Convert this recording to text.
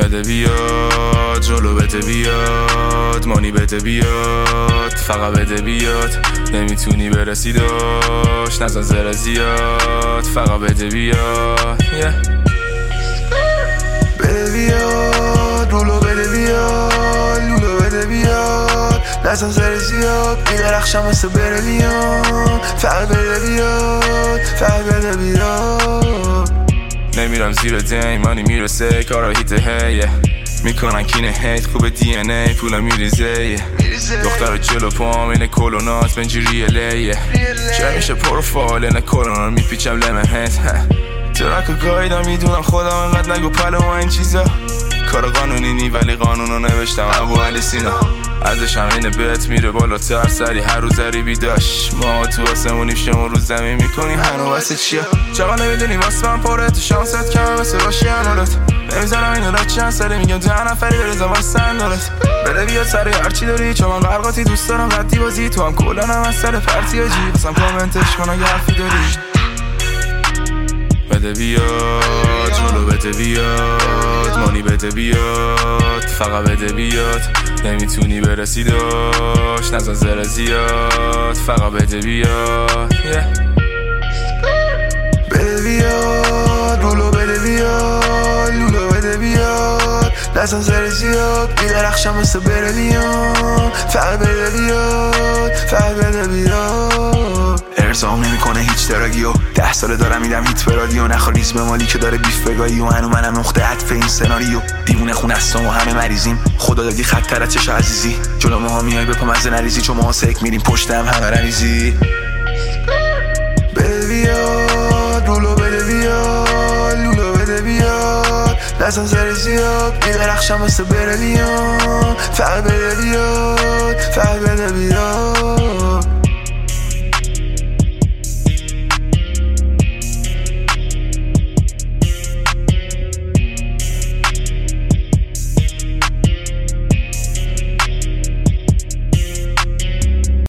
بده بیاد، جلو بده بیاد، مانی بده بیاد، فقط بده بیاد. نمیتونی برسی داشت نزن زر زیاد، فقط بده بیاد. بده بیاد، رولو بده بیاد، لولو بده بیاد، نزن زر زیاد، میدرخشم واسه بره بیاد، فقط بده بیاد، فقط بده بیاد. نمیرم زیر دیمانی میرسه کارا هیت هیه، میکنن کینه هیت خوبه دی ان ای پولا میریزه. دختر جلو پام اینه کلونات بنجی ریلیه، چرا میشه پروفایل اینه کلونات میپیچم لمن هیت. ترک و گایدم میدونم خودم انقدر نگو پلو و این چیزا، کار قانونی نی ولی قانونو نوشتم ابو علی سینا. ازش هم اینه بهت میره بالاتر سری هر روز ریبی داشت. ما تو آسمونیم شما رو زمین میکنی هنو واسه چیه؟ چقدر نمیدونی واسه من پاره تو شانست کمه واسه باشی هنولت. نمیزنم اینو را چند سره میگم 10 نفری بریزم واسه سندالت. بده بیاد سری هرچی داری چون من برقاتی دوست دارم ردی بازی تو هم کلن هم از سر پرتی آجی بسم کامنتش کن اگه حرفی داری. بده بیاد، جلو بده بیاد، مانی بده بیاد، فقط بده بیاد. نمیتونی برسی داشت نزن زر زیاد، فقط بده بیاد. بده بیاد، رولو بده بیاد، لولو بده بیاد، نزن زر زیاد، میدرخشم واسه بره بیاد، فقط بده بیاد، فقط بده بیاد. ارزام نمیکنه هیچ تراگیو، 10 ساله دارم میدم هیت به رادیو، نخواریز به مالی که داره بیف بگاهی و هنو منم نقطه عطف این سناریو. دیوونه خون هستم و همه مریضیم، خدا دادی خط تر از چش عزیزی، جلو ماها میای به پا مزه نریزی چون ماها سک میریم پشتم همه رمیزی. بده بیاد، رولو بده بیاد، لولو بده بیاد، نزن زر زیاد، میدرخشم واسه بره بیاد، فقط بده بیاد.